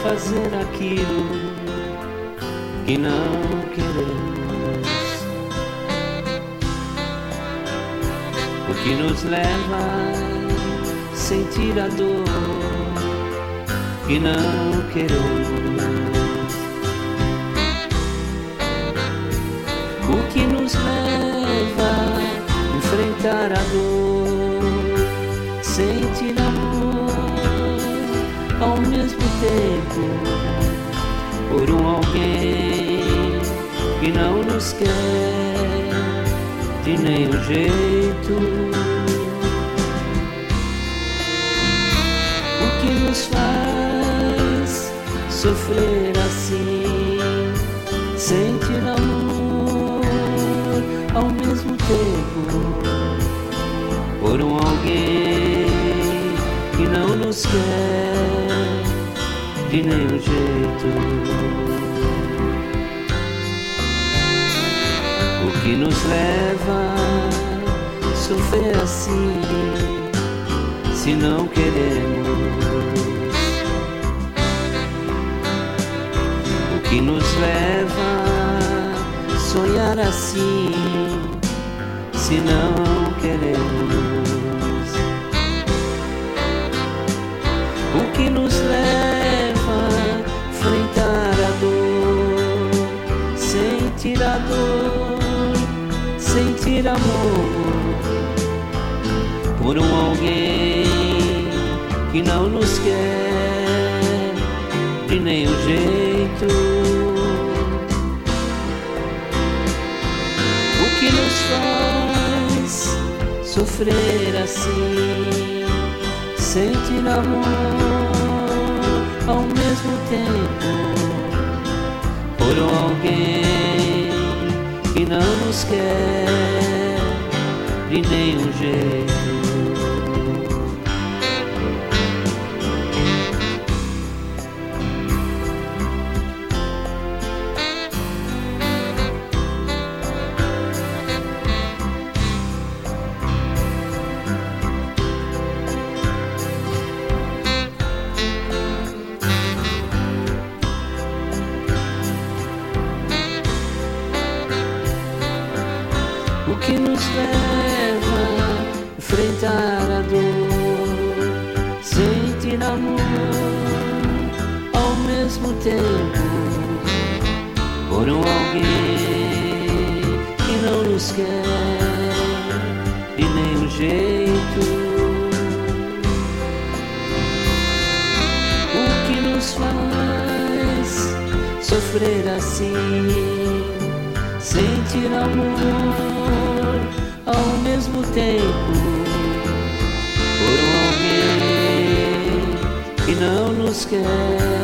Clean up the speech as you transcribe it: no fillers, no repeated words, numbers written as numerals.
fazer aquilo que não queremos, o que nos leva a sentir a dor que não queremos, o que nos leva a enfrentar a dor, sentir amor ao mesmo tempo por um alguém que não nos quer de nenhum jeito. O que nos faz sofrer assim, sentir amor ao mesmo tempo por um alguém que não nos quer de nenhum jeito. O que nos leva a sofrer assim, se não queremos? O que nos leva a sonhar assim, se não queremos? O que nos leva a enfrentar a dor, sentir a dor, sentir amor por um alguém que não nos quer de nenhum jeito? O que nos faz sofrer assim, sentir amor ao mesmo tempo por um alguém que não nos quer de nenhum jeito? O que nos leva a enfrentar a dor, sentir amor ao mesmo tempo por um alguém que não nos quer de nenhum jeito? O que nos faz sofrer assim, sentir amor ao mesmo tempo por um alguém que não nos quer